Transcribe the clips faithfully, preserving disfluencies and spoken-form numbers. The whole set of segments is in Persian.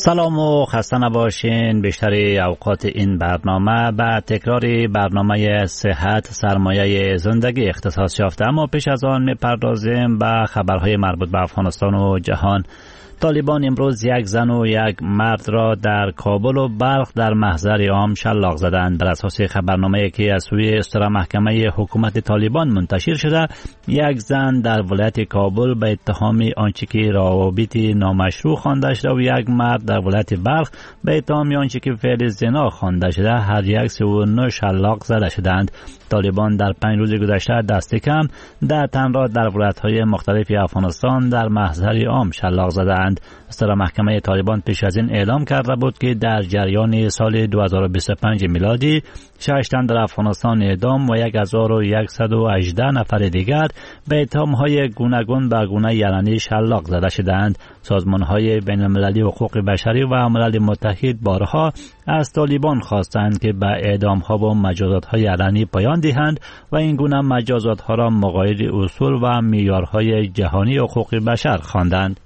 سلام و خسته نباشین. بیشتر اوقات این برنامه به تکرار برنامه صحت سرمایه زندگی اختصاص یافته، اما پیش از آن میپردازیم به خبرهای مربوط به افغانستان و جهان. طالبان امروز یک زن و یک مرد را در کابل و بلخ در محضر عام شلاق زدند. بر اساس خبرنامه‌ای که از سوی استرا محکمه حکومت طالبان منتشر شده، یک زن در ولایت کابل به اتهام آنچه که روابط نامشروع خوانده شده و یک مرد در ولایت بلخ به اتهام آنچه که فعل زنا خوانده شده هر یک سی و نه شلاق زده شدند. طالبان در پنج روز گذشته دست کم ده تن را در ولایت‌های مختلف افغانستان در محضر عام شلاق زدند. استرا محکمه طالبان پیش از این اعلام کرده بود که در جریان سال دو هزار و بیست و پنج میلادی شش تن در افغانستان اعدام و هزار و صد و هجده نفر دیگر به اتهام‌های گوناگون به گونه علنی شلاق زده شدند. سازمان‌های بین‌المللی حقوق بشری و ملل متحد بارها از طالبان خواستند که به اعدام‌ها و مجازات‌های علنی پایان دهند و این گونه مجازات‌ها را مغایر اصول و معیارهای جهانی حقوق بشر خواندند.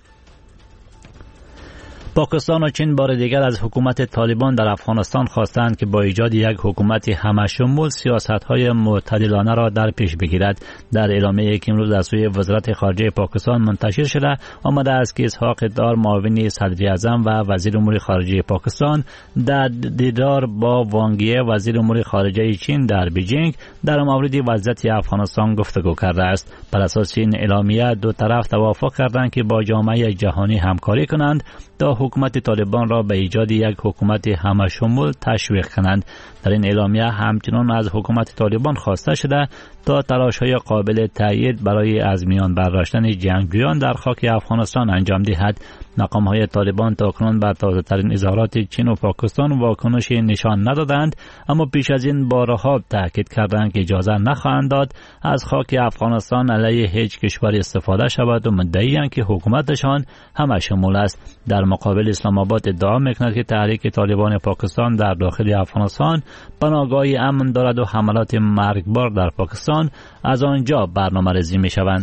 پاکستان و چین بار دیگر از حکومت طالبان در افغانستان خواستند که با ایجاد یک حکومت همشمول سیاست‌های معتدلانه را در پیش بگیرد. در اعلامیه‌ای که امروز از سوی وزارت خارجه پاکستان منتشر شده آمده است که اسحاق دار معاون صدر اعظم و وزیر امور خارجه پاکستان در دیدار با وانگ یی وزیر امور خارجه چین در بیجینگ در مورد وضعیت افغانستان گفتگو کرده است. بر اساس این اعلامیه دو طرف توافق کردند که با جامعه جهانی همکاری کنند تا حکومت طالبان را به ایجاد یک حکومت همشمول تشویق کنند. در این اعلامیه همچنان از حکومت طالبان خواسته شده تا تلاش‌های قابل تأیید برای از میان برداشتن جنگجویان در خاک افغانستان انجام دهد. مقام‌های طالبان تاکنون بر تازه‌ترین اظهارات چین و پاکستان واکنشی نشان ندادند، اما پیش از این بارها تاکید کردند که اجازه نخواهند داد از خاک افغانستان علیه هیچ کشور استفاده شود و مدعی‌اند که حکومتشان همشمول است. در مقابل اسلام آباد ادعا می‌کند که تحریک طالبان پاکستان در داخل افغانستان پناهگاهی امن دارد و حملات مرگبار در پاکستان از آنجا برنامه‌ریزی می‌شوند.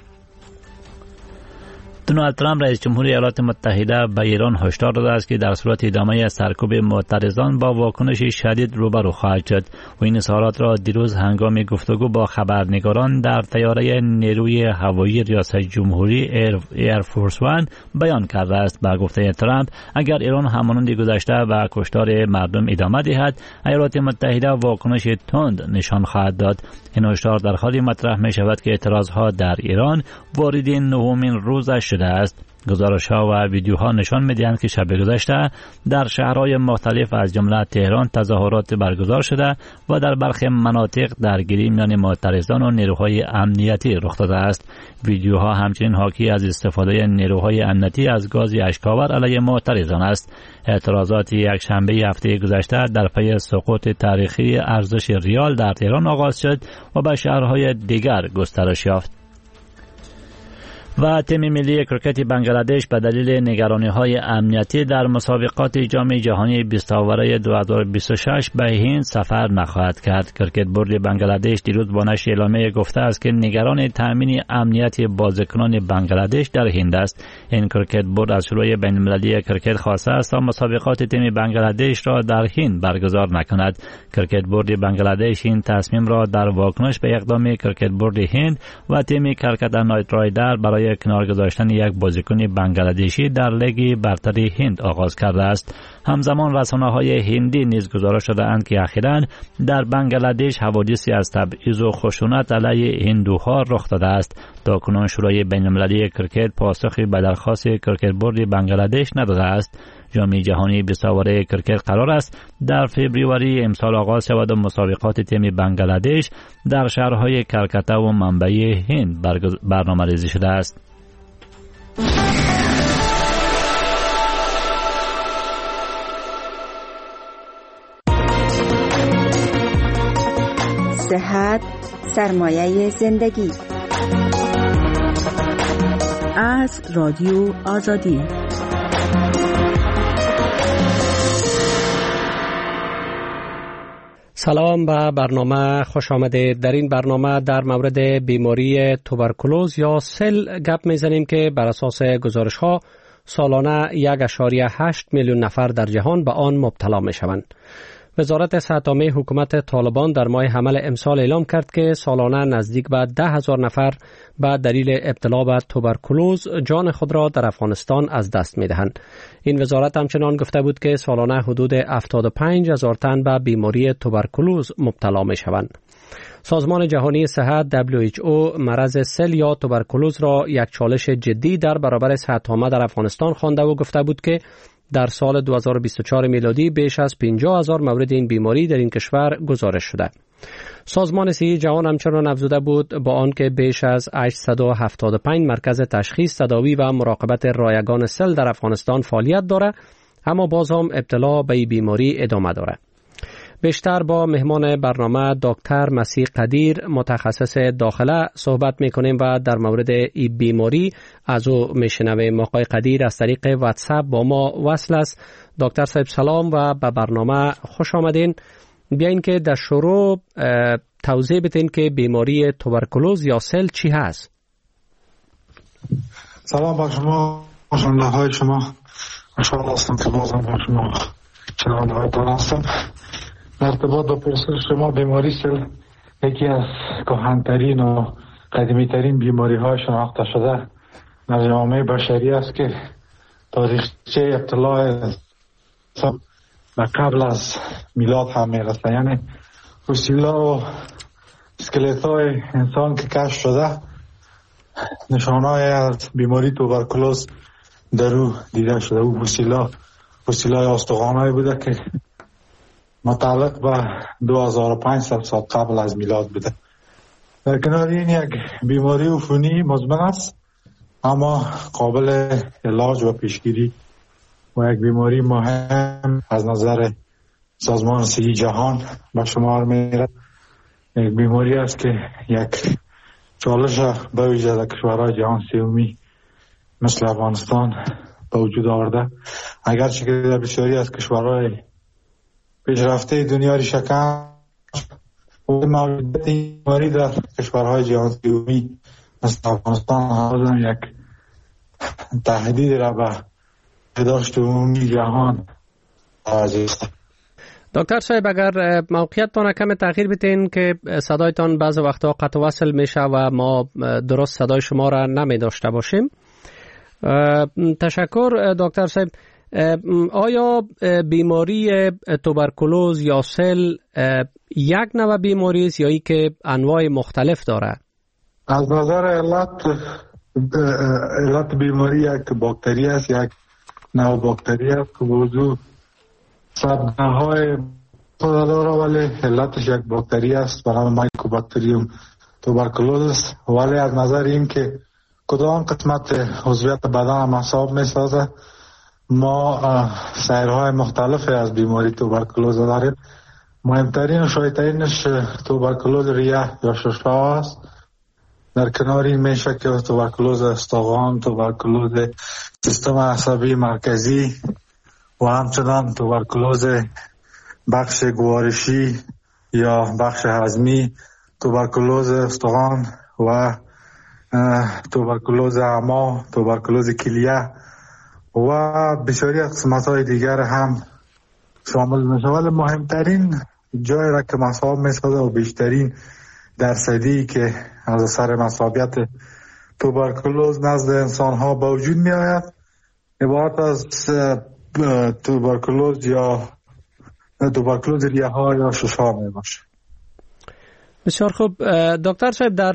دونالد ترامپ رئیس جمهور ایالات متحده به ایران هشدار داده است که در صورت ادامه سرکوب معترضان با واکنش شدید روبرو خواهد شد و این اظهارات را دیروز هنگام گفتگو با خبرنگاران در طیاره نیروی هوایی ریاست جمهوری ایر, ایر فورس وان بیان کرده است. با گفته ترامپ اگر ایران همانند گذشته و کشتار مردم ادامه دهد، ایالات متحده واکنش تند نشان خواهد داد. این هشدار در حالی مطرح می شود که اعتراضها در ایران وارد نهمین روزش شده است. گزارش‌ها و ویدیوها نشان می‌دهند که شب گذشته در شهرهای مختلف از جمله تهران تظاهرات برگزار شده و در برخی مناطق درگیری میان معترضان و نیروهای امنیتی رخ داده است. ویدیوها همچنین حاکی از استفاده نیروهای امنیتی از گاز اشک‌آور علیه معترضان است. اعتراضات یک شنبه هفته گذشته در پی سقوط تاریخی ارزش ریال در تهران آغاز شد و به شهرهای دیگر گسترش یافت. و تیم ملی کرکت بنگلادش به دلیل نگرانی‌های امنیتی در مسابقات جام جهانی بیست آوره دو هزار و بیست و شش به هند سفر نخواهد کرد. کرکت بورد بنگلادش دیروز با نشر اعلامیه گفته است که نگران تامین امنیت بازیکنان بنگلادش در هند است. این کرکت بورد از شورای بین‌المللی کرکت خواسته است تا مسابقات تیم بنگلادش را در هند برگزار نکند. کرکت بورد بنگلادش این تصمیم را در واکنش به اقدام کرکت بورد هند و تیم کلکتا نایت رایدر برای کنار گذاشتن یک بازیکن بنگلادشی در لیگ برتر هند آغاز کرده است. همزمان رسانه‌های هندی نیز گزارش داده‌اند که اخیراً در بنگلادش حوادثی از تبعیض و خشونت علیه هندوها رخ داده است. تاکنون شورای بین‌المللی کرکت پاسخی به درخواست کرکت بورد بنگلادش نداده است. جام جهانی بیست آوره کرکت قرار است در فوریه امسال آغاز شود و مسابقات تیم بنگلادش در شهرهای کلکتا و منبع هند برنامه‌ریزی شده است. صحت سرمایه زندگی از رادیو آزادی. سلام به برنامه خوش آمدید. در این برنامه در مورد بیماری توبرکولوز یا سل گپ میزنیم که بر اساس گزارش ها سالانه یک و هشت میلیون نفر در جهان به آن مبتلا می شوند. وزارت صحت عامه حکومت طالبان در ماه حمل امسال اعلام کرد که سالانه نزدیک به ده هزار نفر به دلیل ابتلا به توبرکولوز جان خود را در افغانستان از دست می دهند. این وزارت همچنان گفته بود که سالانه حدود هفتاد و پنج هزار تن به بیماری توبرکولوز مبتلا می شوند. سازمان جهانی صحت دبلیو اچ او مرض سل یا توبرکولوز را یک چالش جدی در برابر صحت عامه در افغانستان خوانده و گفته بود که در سال دو هزار و بیست و چهار میلادی بیش از پنجاه هزار مورد این بیماری در این کشور گزارش شده. سازمان صحت جهان همچنان افزوده بود با آنکه بیش از هشتصد و هفتاد و پنج مرکز تشخیص، تداوی و مراقبت رایگان سل در افغانستان فعالیت دارد، اما باز هم ابتلا به این بیماری ادامه دارد. بیشتر با مهمان برنامه دکتر مسیح قدیر متخصص داخله صحبت میکنیم و در مورد این بیماری از او میشنویم. آقای قدیر از طریق واتساپ با ما وصل است. دکتر صاحب سلام و به برنامه خوش آمدین. بیاین که در شروع توضیح بدین که بیماری توبرکولوز یا سل چی هست؟ سلام با شما، خوشحال های شما. خوشحال هستم که بازم با شما چنانده های دانستم. در ارتباط با پرسش شما، بیماری سل یکی از کهن‌ترین و قدیمی‌ترین بیماری های شناخته شده در جامعه بشری است که تاریخچه ابتلا و قبل از میلاد هم میرسه، یعنی فسیلا و اسکلت های انسان که کشف شده نشانهای از بیماری توبرکولوز در او دیده شده. او فسیلا فسیلای استخوان‌هایی بوده که متعلق به دو هزار و پانصد سال قبل از میلاد بوده. در کنار این یک بیماری عفونی مزمن است اما قابل علاج و پیشگیری و یک بیماری مهم از نظر سازمان صحت جهان به شمار میره. یک بیماری است که یک چالش به ویژه در کشورهای جهان سومی مثل افغانستان به وجود آورده، اگرچه که در بسیاری از کشورهای پیشرفته دنیا ریشه‌کن و موجودیت این بیماری در کشورهای جهان سومی مثل افغانستان هم یک تهدید را به بهداشت عمومی جهان است. دکتر صاحب اگر موقعیتتان کم تغییر بدین که صدایتان بعض وقتا قطع وصل میشه و ما درست صدای شما را نمی داشته باشیم. تشکر دکتر صاحب. آیا بیماری توبرکولوز یا سل یک نوع بیماری است یا ای که انواع مختلف داره؟ از نظر علت علت بیماری یک باکتری است، یک نوع باکتری است که موضوع سبنه‌های داره ولی علتش یک باکتری است به نام مایکوباکتریوم توبرکولوز. ولی از نظر این که کدام قسمت عضویت بدن مصاب میسازه، ما سیرهای مختلفی از بیماری توبرکولوز داریم. مهمترین و شایع‌ترینش توبرکولوز ریه یا ششا است. در کنار این میشه که توبرکولوز استخوان، توبرکولوز سیستم عصبی مرکزی و همچنان توبرکولوز بخش گوارشی یا بخش هضمی، توبرکولوز استخوان و توبرکولوز اعما، توبرکولوز کلیه و بسیاری از قسمت‌های دیگر هم شامل میشه. ولی مهمترین جایی را که مصاب میسازه و بیشترین درصدی که از اثر مصابیت توبرکولوز نزد انسان ها به وجود می آید عبارت از توبرکولوز یا توبرکولوز ریه ها یا ششا می باشه. بسیار خوب دکتر صاحب، در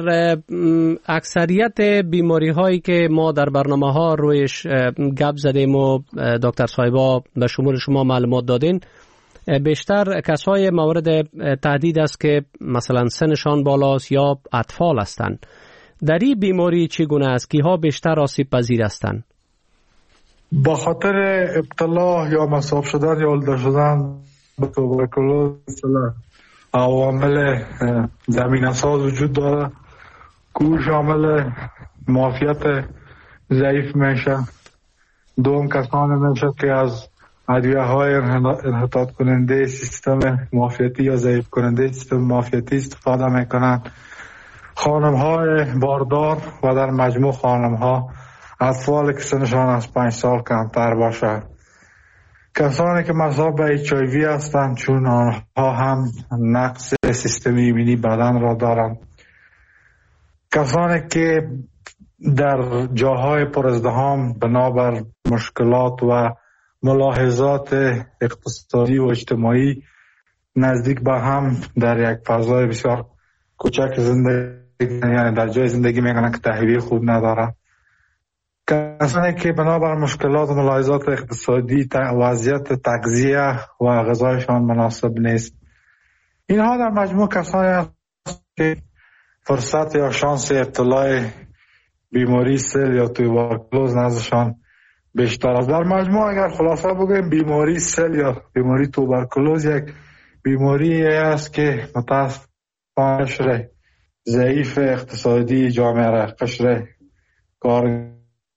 اکثریت بیماری هایی که ما در برنامه ها رویش گپ زدیم و دکتر صاحبا به شمول شما معلومات دادین، بیشتر کسای مورد تهدید است که مثلا سنشان بالاست یا اطفال هستند. در این بیماری چگونه است؟ کیها بیشتر آسیب پذیر هستند؟ با خاطر ابتلا یا مصاب شدن یا ولده شدن به توبرکولوز عوامل زمینه ساز وجود داره که شامل معافیت ضعیف میشه. دوم کسانی میشه که از ادویه های انحطاط کننده سیستم معافیتی یا ضعیف کننده سیستم معافیتی استفاده میکنن. خانم های باردار و در مجموع خانم ها اطفال که سنشان از پنج سال کمتر باشد، کسانی که مصاب به اچ آی وی هستند چون آنها هم نقص سیستم ایمنی بدن را دارند، کسانی که در جاهای پر ازدحام بنابر مشکلات و ملاحظات اقتصادی و اجتماعی نزدیک به هم در یک فضای بسیار کوچک زندگی، یعنی در جای زندگی میکنن که تهویه خوب ندارن، کسانی که بنابر مشکلات و ملاحظات اقتصادی وضعیت تغذیه و غذایشان مناسب نیست. اینها در مجموع کسانی هستند که فرصت یا شانس ابتلا بیماری سل یا توبرکلوز نزدشان بیشتر است. در مجموع اگر خلاصه بگویم بیماری سل یا بیماری توبرکلوز یک بیماری است که متاسفانه قشر ضعیف اقتصادی جامعه را، قشر کار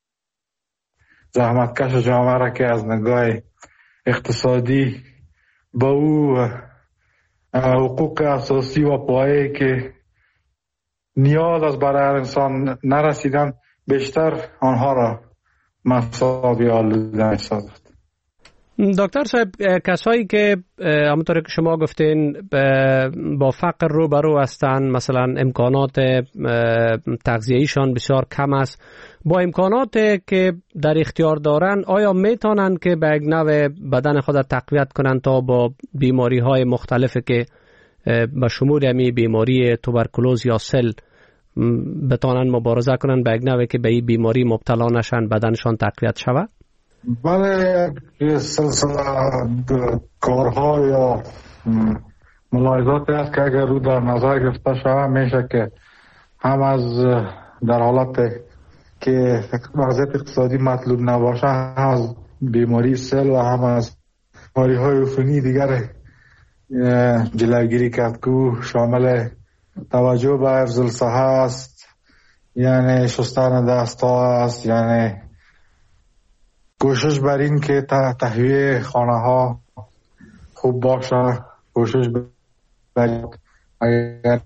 زحمتکش جامعه را که از نگاه اقتصادی با او حقوق اساسی و پایه‌ای که نیاز از برای انسان نرسیدن، بیشتر آنها را مصاب یا آلوده می‌سازد. دکتر صاحب، کسایی که همونطور که شما گفتین با فقر روبرو هستند، مثلا امکانات تغذیه‌ایشان بسیار کم است، با امکانات که در اختیار دارند آیا میتونن که به یک نوع بدن خود تقویت کنند تا با بیماری‌های مختلفی که به شمول همی بیماری توبرکلوز یا سل بتونن مبارزه کنند، به یک نوع که به این بیماری مبتلا نشن، بدنشان تقویت شود؟ بله، سلسله کارها یا ملاحظاتی است که اگر رو در نظر گرفته شود میشه که هم از در حالت که وضعیت اقتصادی مطلوب نباشه، هم از بیماری سل و هم از بیماری های عفونی دیگر جلوگیری کرد که شامل توجه به حفظ الصحه است، یعنی شستن دست ها است، یعنی کوشش بر این که تهویه خانه ها خوب باشه، کوشش بر اگر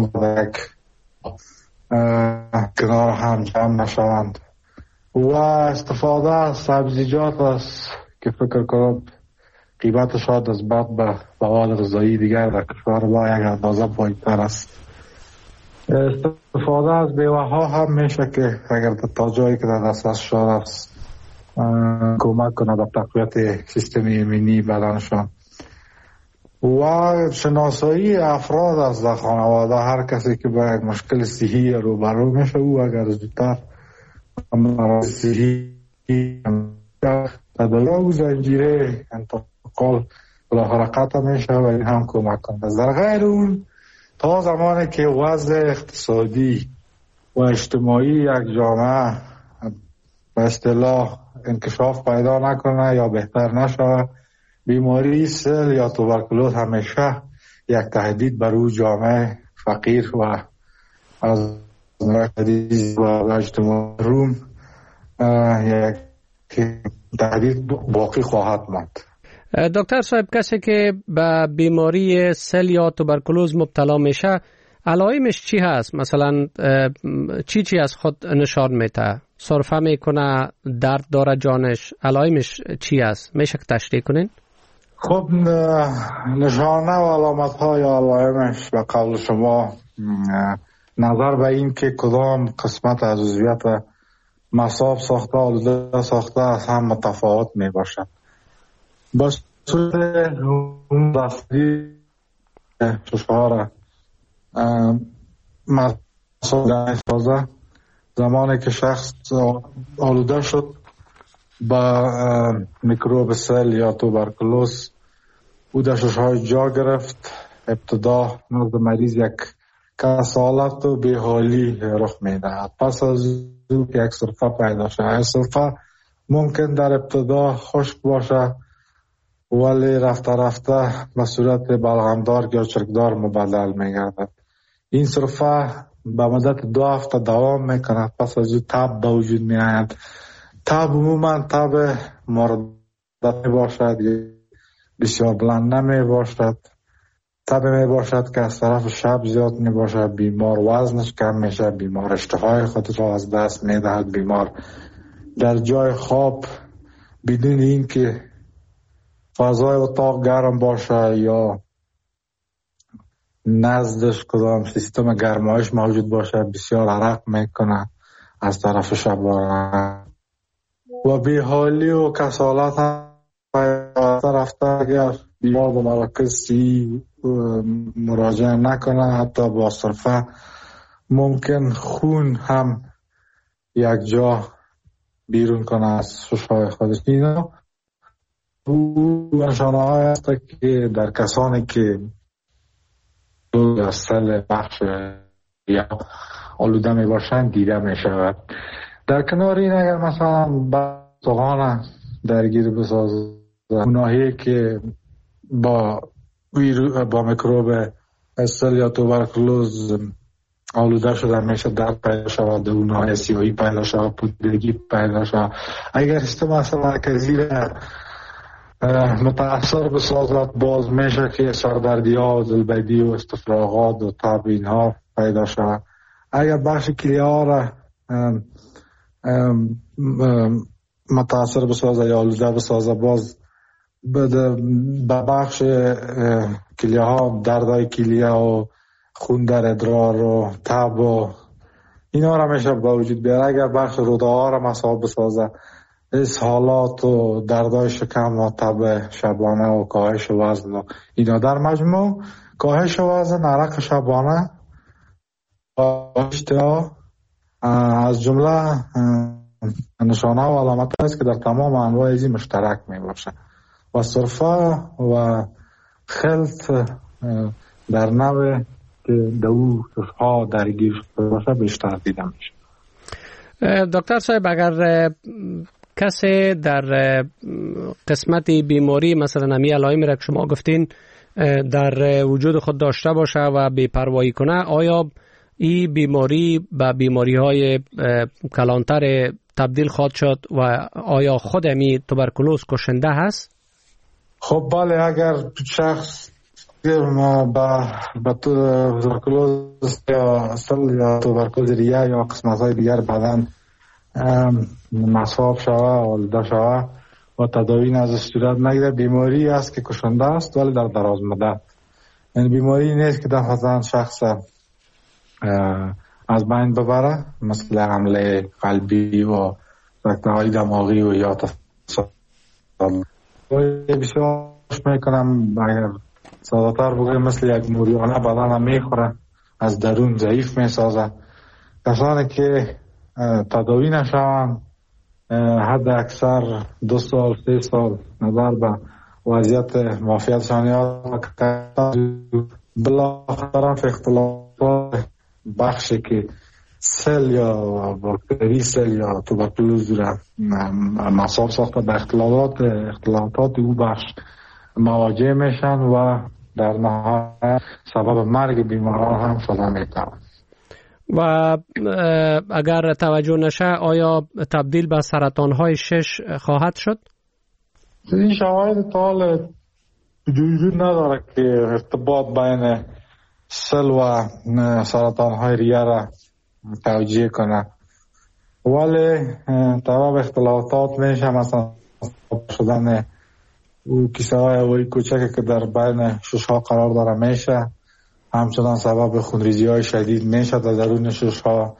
کنار هم جمع نشوند و استفاده از سبزیجات است که فکر کنم قیمت شاید از بعد به مواد غذایی دیگر در کشور با یک اندازه پایین‌تر است. استفاده از میوه ها هم میشه که اگر تا جایی که در دسترس شده است کمک کنه به تقویت سیستم ایمنی بدنشان و شناسایی افراد از در خانواده. هر کسی که با یک مشکل صحی روبرو میشه او اگر زودتر امراض صحی تداوی و زنجیره انتقال بالاخره قطع میشه و این هم کمک کنه. در غیر اون تا زمانی که وضع اقتصادی و اجتماعی یک جامعه به اصطلاح انکشاف پیدا نکنه یا بهتر نشه، بیماری سل یا توبرکلوز همیشه یک تهدید بر او جامعه فقیر و از تهدید و اجتماع روم یک تهدید باقی خواهد ماند. دکتر صاحب، کسی که به بیماری سل یا توبرکلوز مبتلا میشه علائمش چی هست؟ مثلا چی چی از خود نشان میده؟ سرفه میکنه، درد داره جانش، علائمش چی هست؟ میشه که تشریح کنین؟ خب نشانه و علامت های علائمش به قول شما نظر به این که کدام قسمت از عضویت مصاب ساخته آلوده ساخته از هم متفاوت می باشد. با صورت اون دستی ششوار مصاب سازه زمانی که شخص آلوده شد با میکروب سل یا توبرکلوز او در ششهای جا گرفت، ابتدا نزد مریض یک کسالت و بیحالی رخ میدهد. پس از او که یک سرفه پیدا شد، سرفه ممکن در ابتدا خشک باشه ولی رفته رفته به صورت بلغمدار یا چرکدار مبدل میگردد. این سرفه به مدت دو هفته دوام میکند، پس از او تب به وجود میآید. تب عموما تب مردد باشد یا بسیار بلند نمی باشد، تب می باشد که از طرف شب زیاد می باشد، بیمار وزنش کم میشه، بیمار اشتهای خود را از دست می دهد، بیمار در جای خواب بدون این که فضای اتاق گرم باشه یا نزدش کدام سیستم گرمایش موجود باشه بسیار عرق میکنه از طرف شبانه و بیحالی و کسالت هم رفته. اگر بیمار به مراکز مراجعه نکنه حتی با صرفه ممکن خون هم یک جا بیرون کنه از ششهای خودش. اینا او نشانه های هست که در کسانی که دو سل بخش یا آلوده می باشند دیده می شود. در کنار این اگر مثلا بطغان درگیر بسازه اونایی که با ویرو با میکروب استل یا توبرکلوز آلوده شده میشه درد پیدا شود، اونایی سیاهی پیدا شود، پودرگی پیدا شود. اگر سیستم اصلا مرکزی متاثر بسازد باز میشه که سردردی ها، دلبدی و استفراغات و تب اینها پیدا شود. اگر بخش کلیه ها را ام ام ام متاثر بسازه یا آلوده بسازه باز به بخش کلیه ها دردهای کلیه و خون در ادرار و تب و اینا را میشه با وجود بیاره. اگر بخش روده ها را مصاب بسازه اسهالات و دردهای شکم و تب شبانه و کاهش وزن و اینا در مجموع کاهش وزن، عرق شبانه و اشتها از جمله نشانه و علامت است که در تمام انواع ازی مشترک می باشه و صرفه و خلط در نوع که دو ها درگیر شده باشه بیشتر دیده میشه. دکتر صاحب اگر کسی در قسمت بیماری مثلا امی علائمی را که شما گفتین در وجود خود داشته باشه و بی‌پروایی کنه، آیا این بیماری به بیماری های کلانتر تبدیل خواهد شد و آیا خود امی توبرکلوز کشنده هست؟ خب بله، اگر شخص با توبرکلوز یا اصل یا توبرکلوز ریه یا قسمت های دیگر بدن مصاب شوه آلوده شوه و تداوی ازش صورت نگیره، بیماری است که کشنده است ولی در دراز مدت. یعنی بیماری نیست که دفعتاً شخص از بین ببره، مثل حمله قلبی و رکته‌های دماغی و یا تصادف. بسیار میکنم اگر ساده‌تر بگویم مثل یک موریانه بدن میخوره، از درون ضعیف میسازه. کسانی که تداوی نشوند حد اکثر دو سال سه سال نظر به وضعیت معافیتشان یاد بلاخره اختلافات بخشی که سل یا باکتری سل یا توبرکلوز را مصاب ساخته به اختلالات اختلالات او بخش مواجه میشن و در نهایت سبب مرگ بیماران هم شده میتوان. و اگر توجه نشه آیا تبدیل به سرطان های شش خواهد شد؟ این شواهد طال وجود نداره که ارتباط بین سل و سرطان های ریه را توجیه کنه، ولی طبعا اختلافات میشه، مثلا شدن او کیسه های هوایی کوچکی که در بین شش ها قرار داره میشه، همچنان سبب خونریزی های شدید میشه در درون شش ها،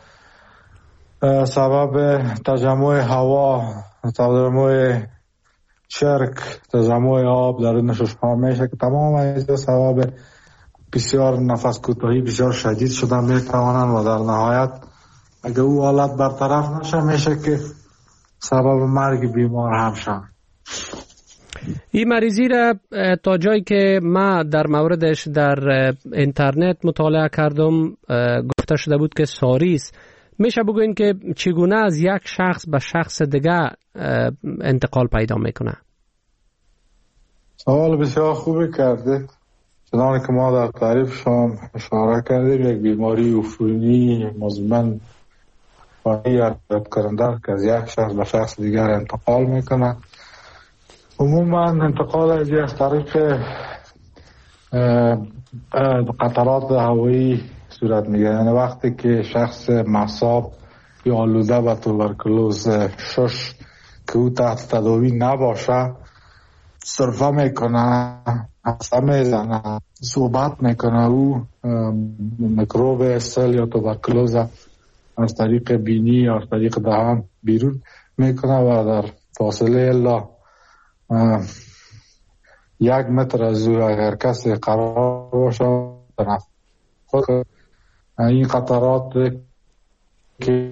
سبب تجمع هوا، تجمع چرک، تجمع آب درون شش ها میشه که تمام این سبب بسیار نفس کوتاهی بسیار شدید شده میتوانند و در نهایت اگر او حالت برطرف نشه میشه که سبب مرگ بیمار هم شد. این مریضی را تا جایی که ما در موردش در اینترنت مطالعه کردم گفته شده بود که ساریس. میشه بگوین که چگونه از یک شخص به شخص دیگه انتقال پیدا میکنه؟ سوال بسیار خوبی کردید. چنانکه که ما در تعریف شما اشاره کردیم، یک بیماری عفونی مزمن فانی رد کننده که از یک شخص به شخص دیگر انتقال میکنه. عموما انتقال از طریق قطرات هوایی صورت میگیره، یعنی وقتی که شخص مصاب یا آلوده به توبرکلوز شش که او تحت تداوی نباشه سرفه میکنه، حسه میزنه، صحبت میکنه، او میکروب سل یا توبرکلوز از طریق بینی یا از طریق دهان بیرون میکنه و در فاصله الا یک متر از او اگر کسی قرار باشه این قطرات که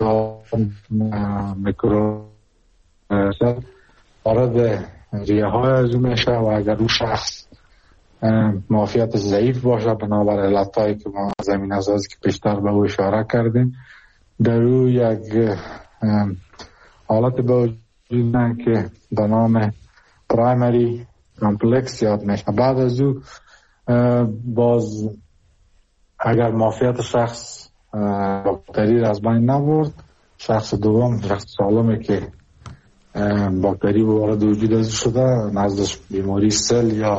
میکروب سل وارد ریه های از او میشه و اگر او شخص معافیت ضعیف باشه بنابر علتایی که ما زمین اساسی که پیشتر به او اشاره کردیم در او یک حالت به وجود که به نام پرایمری کامپلکس یاد میشه. بعد از او باز اگر معافیت شخص باکتری را از بین نبرد، شخص دوم شخص سالمه که باکتری وارد وجود از شده نزدش بیماری سل یا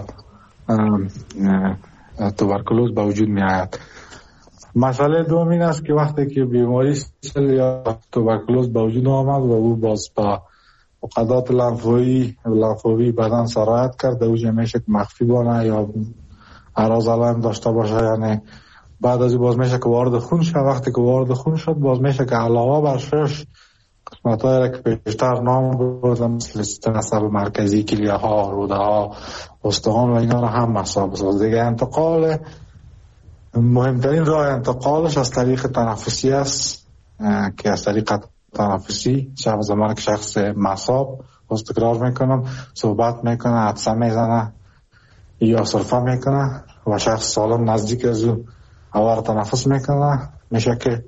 توبرکلوز به وجود می آید. مسئله دوم این است که وقتی که بیماری سل یا توبرکلوز به وجود آمد و او باز با فقدات لنفوی لنفوی بدن سرایت کرد، اوجه میشه که مخفی بانه یا اعراض علائم داشته باشه، یعنی بعد از این باز میشه که وارد خون شد. وقتی که وارد خون شد باز میشه که علاوه بر شش قسمت های را که پیشتر نام بردم مثل سیستم عصب مرکزی، کلیه ها، روده ها، استخوان و اینا را هم مساب بساز. دیگه انتقال مهمترین راه انتقالش از طریق تنفسی است که از طریق تنفسی شب زمان که شخص مصاب باز تکرار میکنم صحبت میکنه، عطسه میزنه یا سرفه میکنه و شخص سالم نزدیک از او هوا تنفس میکنه، میشه که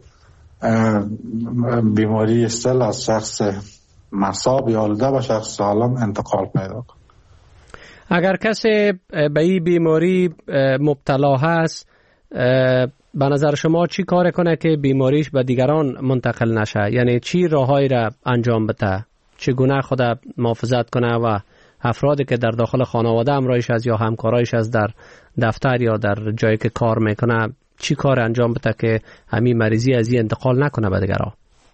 بیماری سل از شخص مصاب یا آلوده به شخص سالم انتقال پیدا کنه. اگر کسی به این بیماری مبتلا هست به نظر شما چی کار کنه که بیماریش به دیگران منتقل نشه؟ یعنی چی راههایی را انجام بده؟ چگونه خود محافظت کنه و افرادی که در داخل خانواده همراهش از یا همکارایش از در دفتر یا در جایی که کار میکنه چی کار انجام بده که همین مریضی از این انتقال نکنه به دیگران؟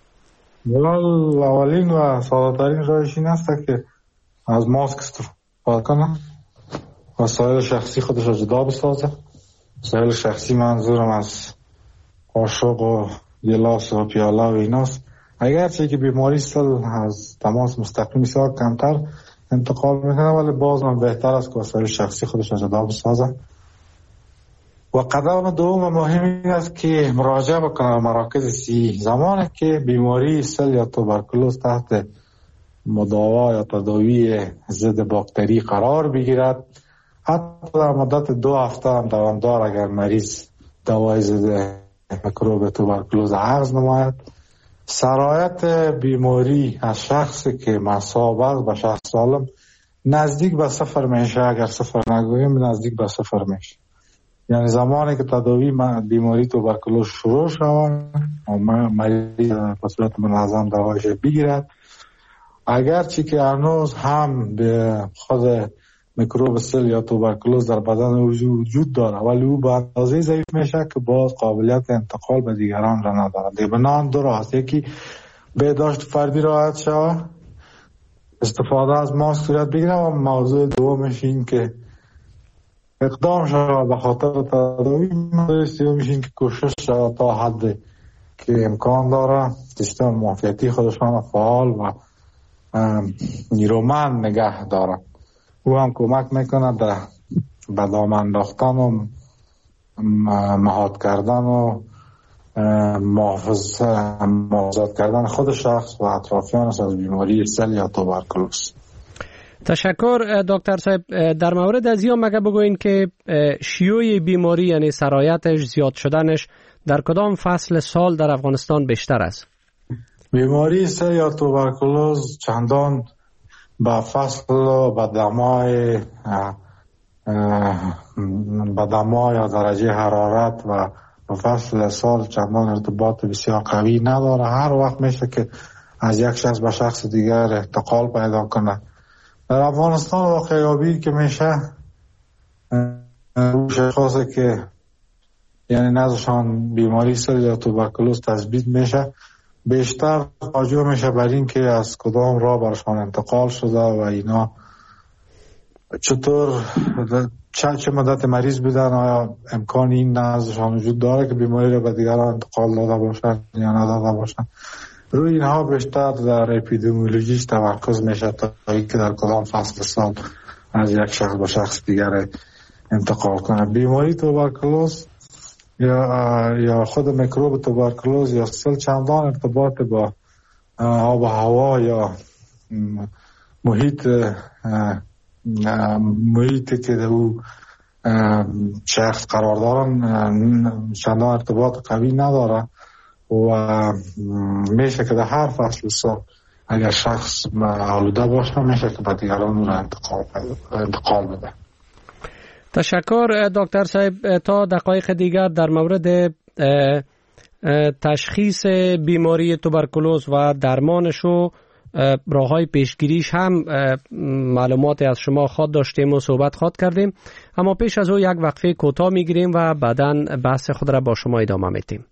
ولال اولین و ساده‌ترین راهش این است که از ماسک استفاده کنه، وسایل شخصی خودش را جدا بسازه. وسایل شخصی منظورم از قاشق و گلاس و پیاله و ایناست. اگرچه که بیماری سل از تماس مستقیم بسیار کمتر انتقال میکنه ولی باز من بهتر است که وسایل شخصی خودش را جدا بسازه. و قدم دوم مهم این است که مراجعه بکنه مراکز صحی. زمانی که بیماری سل یا توبرکلوز تحت مداوا یا تداوی ضد باکتری قرار بگیرد، حتی در مدت دو هفته هم دوامدار اگر مریض دوای ضد میکروب توبرکلوز اخذ نماید، سرایت بیماری از شخصی که مصاب است به شخص سالم نزدیک به صفر میشه. اگر صفر نگوییم نزدیک به صفر میشه. یعنی زمانی که تداوی بیماری توبرکلوز شروع شود و مریض به صورت منظم دوایش بگیرد، اگرچه که هنوز هم به خود میکروب سل یا توبرکلوز در بدن وجود داره ولی او به اندازه ضعیف میشه که باز قابلیت انتقال به دیگران را نداره. دیگه بنان دو راه است، یکی بهداشت فردی رعایت شود، استفاده از ماسک صورت بگیره، و موضوع دومش این که اقدام شود به خاطر تداوی. موضوع سومش این که کوشش شود تا حد که امکان داره سیستم معافیتی خودشان فعال و نیرومند نگه داره. او هم کمک میکنه در به دام انداختن و مهاد کردن و محافظت کردن خود شخص و اطرافیانش از بیماری سل یا توبرکلوز. تشکر دکتر صاحب. در مورد از یا مگه بگوین که شیوع بیماری یعنی سرایتش زیاد شدنش در کدام فصل سال در افغانستان بیشتر است؟ بیماری سل یا توبرکلوز چندان با فصل و با دمای با دمای یا درجه حرارت و با فصل سال چندان ارتباط بسیار قوی نداره. هر وقت میشه که از یک شخص به شخص دیگر انتقال پیدا کنه. در افغانستان واقعیابی که میشه شخصی که یعنی نزدشان بیماری سل یا توبرکلوز تثبیت میشه بیشتر توجه میشه بر این که از کدام راه برشان انتقال شده و اینا چطور چه چه مدت مریض بودن، آیا امکان این نزدشان وجود داره که بیماری را به دیگران انتقال داده باشن یا نداده باشن. روی اینها بیشتر در اپیدمیولوژیش تمرکز میشه تا اینکه در کدام فصل سال از یک شخص به شخص دیگر انتقال کنه. بیماری توبرکلوز یا یا خود میکروب توبرکلوز یا سل چندان ارتباط با آب و هوا یا محیط محیطی که او شخص قرار دارن چندان ارتباط قوی نداره و میشه که در هر فصل سال اگر شخص آلوده باشه میشه که به دیگران رو انتقال انتقال بده. تشکر دکتر صاحب. تا دقایق دیگر در مورد تشخیص بیماری توبرکلوز و درمانش و راه‌های پیشگیریش هم معلومات از شما خواهد داشتیم و صحبت خواهد کردیم، اما پیش از او یک وقفه کوتاه میگیریم و بعداً بحث خود را با شما ادامه میدیم.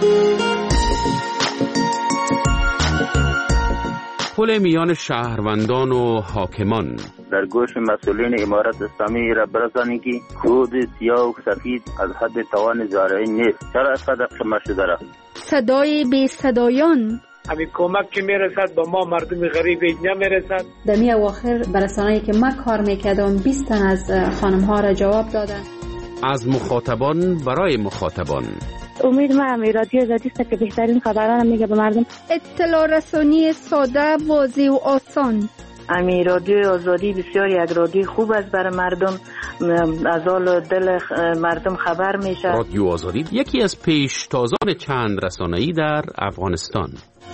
پل میان شهروندان و حاکمان. در گوش مسئولین امارت اسلامی را برسانید که کود سیاه و سفید از حد توان زارعی نیست. چرا اینقدر خمه شده را؟ صدای بی صدایان. همین کمک که میرسد با ما مردم غریب نمیرسد. در می اواخر برسانه‌ای که من کار میکردم بیست تن از خانم ها را جواب دادن. از مخاطبان برای مخاطبان. امید ما همی رادیو آزادی است که بهترین خبران میگه به مردم. اطلاع رسانی ساده، واضح و آسان. امی رادیو آزادی بسیار یک رادیو خوب است برای مردم، از حال دل مردم خبر میشه. رادیو آزادی یکی از پیشتازان چند رسانه‌ای در افغانستان.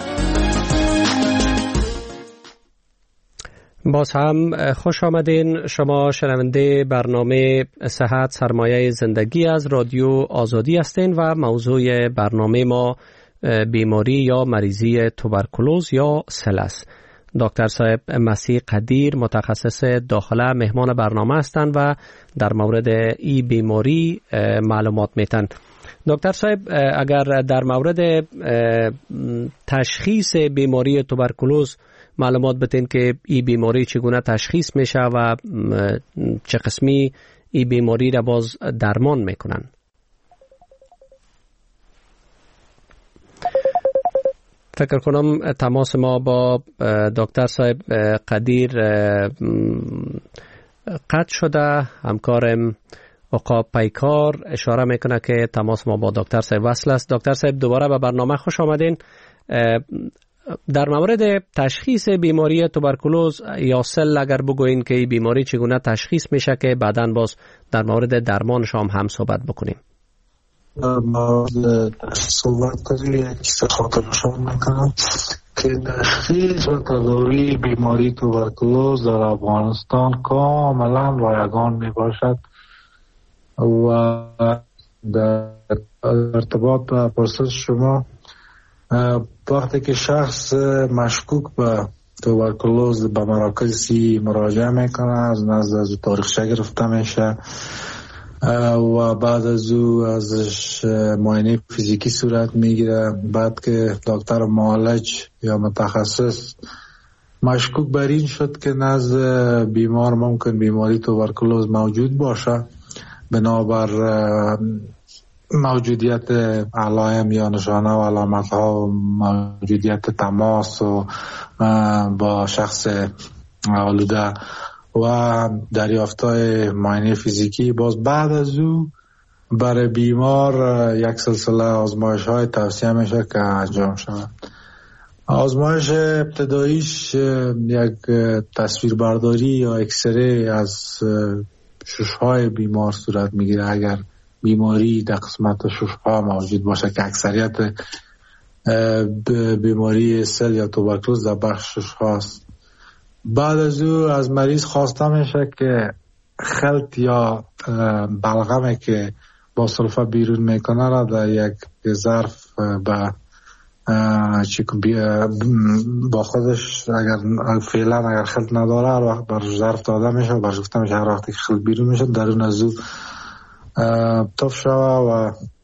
باز هم خوش آمدین. شما شنونده برنامه صحت سرمایه زندگی از رادیو آزادی هستین و موضوع برنامه ما بیماری یا مریضی توبرکلوز یا سل است. دکتر صاحب مسیح قدیر متخصص داخله مهمان برنامه هستند و در مورد این بیماری معلومات میتن. دکتر صاحب اگر در مورد تشخیص بیماری توبرکلوز معلومات بتین که این بیماری چگونه تشخیص میشه و چه قسمی این بیماری را باز درمان میکنن. فکر کنم تماس ما با دکتر صاحب قدیر قطع شده. همکارم آقا پیکار اشاره میکنه که تماس ما با دکتر صاحب وصل است. دکتر صاحب دوباره به برنامه خوش آمدین. در مورد تشخیص بیماری توبرکلوز یا سل اگر بگوین که این بیماری چگونه تشخیص میشه که بعداً باز در مورد درمانش هم هم صحبت بکنیم. ما صحبت کنیم یک چیز خاطرشان میکنم که تشخیص و تداوی بیماری توبرکلوز در افغانستان کاملا رایگان میباشد و در ارتباط با پرسش شما وقتی که شخص مشکوک به توبرکلوز به مراکز سی مراجعه میکنه، از نزد از تاریخچه گرفته میشه و بعد از او ازش معاینه فیزیکی صورت میگیره. بعد که دکتر معالج یا متخصص مشکوک بر این شد که نزد بیمار ممکن بیماری توبرکلوز موجود باشه، بنابر موجودیت علائم یا نشانه و علامت ها و موجودیت تماس و با شخص آلوده و دریافتای معاینه فیزیکی، باز بعد از او برای بیمار یک سلسله آزمایش های توصیه میشه که انجام شود. آزمایش ابتداییش یک تصویربرداری یا اکسره از ششهای بیمار صورت میگیره اگر بیماری در قسمت ششها موجود باشه که اکثریت بیماری سل یا توبرکلوز در بخش ششهاست. بعد از او از مریض خواسته میشه که خلط یا بلغمی که با سلفه بیرون میکنه را در یک ظرف با با خودش اگر فعلا اگر خلط نداره هر وقت بر ظرف داده میشه و برش گفته میشه هر وقتی که خلط بیرون میشه درون از او تف شوه و